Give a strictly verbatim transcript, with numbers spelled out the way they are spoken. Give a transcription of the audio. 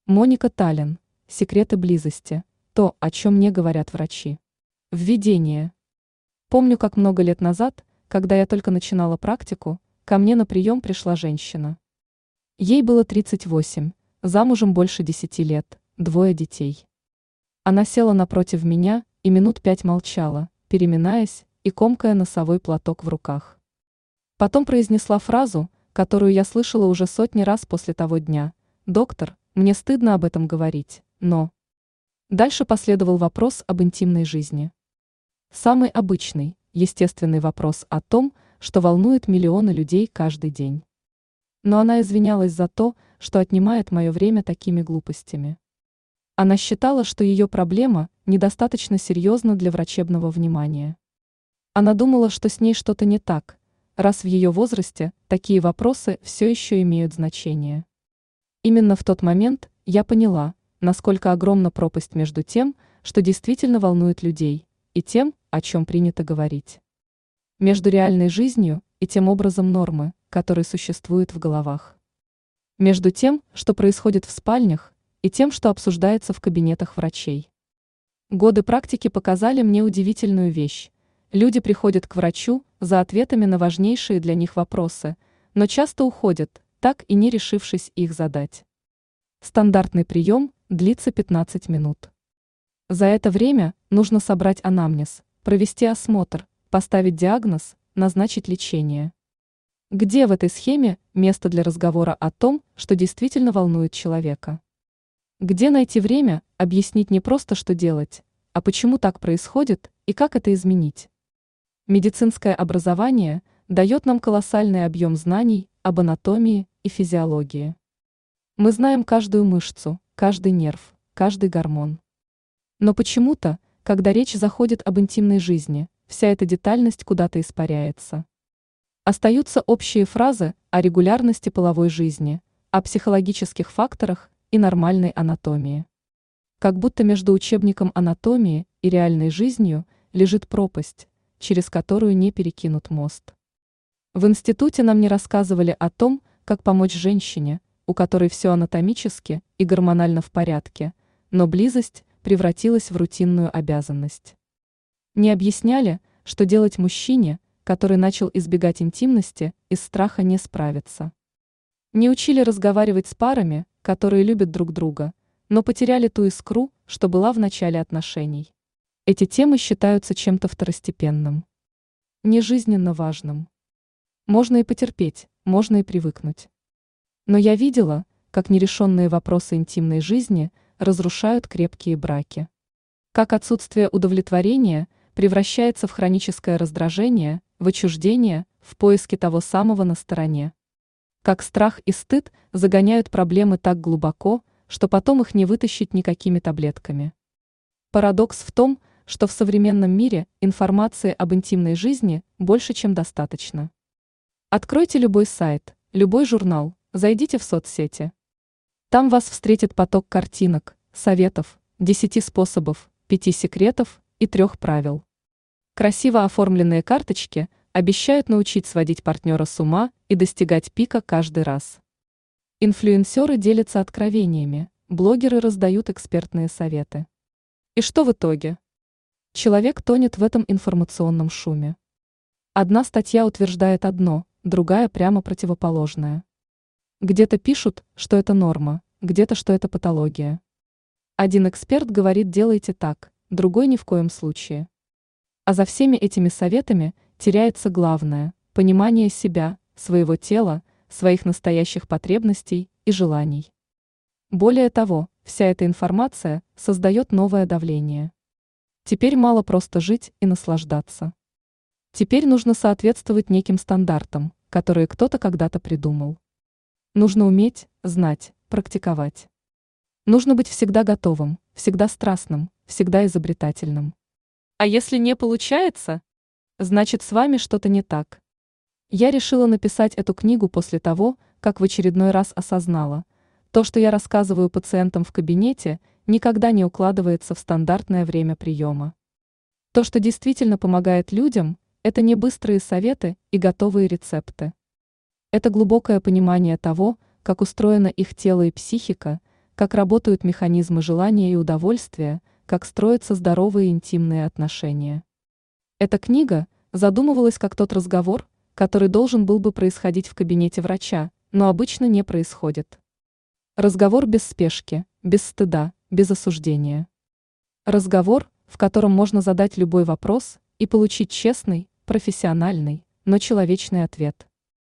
Моника Таллин. Секреты близости. То, о чем не говорят врачи. Введение. Помню, как много лет назад, когда я только начинала практику, ко мне на прием пришла женщина. Ей было тридцать восемь, замужем больше десяти лет, двое детей. Она села напротив меня и минут пять молчала, переминаясь и комкая носовой платок в руках. Потом произнесла фразу, которую я слышала уже сотни раз после того дня: «Доктор, мне стыдно об этом говорить, но…» Дальше последовал вопрос об интимной жизни. Самый обычный, естественный вопрос о том, что волнует миллионы людей каждый день. Но она извинялась за то, что отнимает мое время такими глупостями. Она считала, что ее проблема недостаточно серьезна для врачебного внимания. Она думала, что с ней что-то не так, раз в ее возрасте такие вопросы все еще имеют значение. Именно в тот момент я поняла, насколько огромна пропасть между тем, что действительно волнует людей, и тем, о чем принято говорить. Между реальной жизнью и тем образом нормы, который существует в головах. Между тем, что происходит в спальнях, и тем, что обсуждается в кабинетах врачей. Годы практики показали мне удивительную вещь. Люди приходят к врачу за ответами на важнейшие для них вопросы, но часто уходят, так и не решившись их задать. Стандартный прием длится пятнадцать минут. За это время нужно собрать анамнез, провести осмотр, поставить диагноз, назначить лечение. Где в этой схеме место для разговора о том, что действительно волнует человека? Где найти время объяснить не просто, что делать, а почему так происходит и как это изменить? Медицинское образование дает нам колоссальный объем знаний об анатомии и физиологии. Мы знаем каждую мышцу, каждый нерв, каждый гормон. Но почему-то, когда речь заходит об интимной жизни, вся эта детальность куда-то испаряется. Остаются общие фразы о регулярности половой жизни, о психологических факторах и нормальной анатомии. Как будто между учебником анатомии и реальной жизнью лежит пропасть, через которую не перекинут мост. В институте нам не рассказывали о том, как помочь женщине, у которой все анатомически и гормонально в порядке, но близость превратилась в рутинную обязанность. Не объясняли, что делать мужчине, который начал избегать интимности из страха не справиться. Не учили разговаривать с парами, которые любят друг друга, но потеряли ту искру, что была в начале отношений. Эти темы считаются чем-то второстепенным, не жизненно важным. Можно и потерпеть, можно и привыкнуть. Но я видела, как нерешенные вопросы интимной жизни разрушают крепкие браки. Как отсутствие удовлетворения превращается в хроническое раздражение, в отчуждение, в поиске того самого на стороне. Как страх и стыд загоняют проблемы так глубоко, что потом их не вытащить никакими таблетками. Парадокс в том, что в современном мире информации об интимной жизни больше, чем достаточно. Откройте любой сайт, любой журнал, зайдите в соцсети. Там вас встретит поток картинок, советов, десяти способов, пяти секретов и трех правил. Красиво оформленные карточки обещают научить сводить партнера с ума и достигать пика каждый раз. Инфлюенсеры делятся откровениями, блогеры раздают экспертные советы. И что в итоге? Человек тонет в этом информационном шуме. Одна статья утверждает одно, другая прямо противоположное. Где-то пишут, что это норма, где-то, что это патология. Один эксперт говорит: делайте так, другой ни в коем случае. А за всеми этими советами теряется главное – понимание себя, своего тела, своих настоящих потребностей и желаний. Более того, вся эта информация создает новое давление. Теперь мало просто жить и наслаждаться. Теперь нужно соответствовать неким стандартам, которые кто-то когда-то придумал. Нужно уметь, знать, практиковать. Нужно быть всегда готовым, всегда страстным, всегда изобретательным. А если не получается, значит, с вами что-то не так. Я решила написать эту книгу после того, как в очередной раз осознала, то, что я рассказываю пациентам в кабинете, никогда не укладывается в стандартное время приема. То, что действительно помогает людям, это не быстрые советы и готовые рецепты. Это глубокое понимание того, как устроено их тело и психика, как работают механизмы желания и удовольствия, как строятся здоровые интимные отношения. Эта книга задумывалась как тот разговор, который должен был бы происходить в кабинете врача, но обычно не происходит. Разговор без спешки, без стыда, без осуждения. Разговор, в котором можно задать любой вопрос и получить честный, профессиональный, но человечный ответ.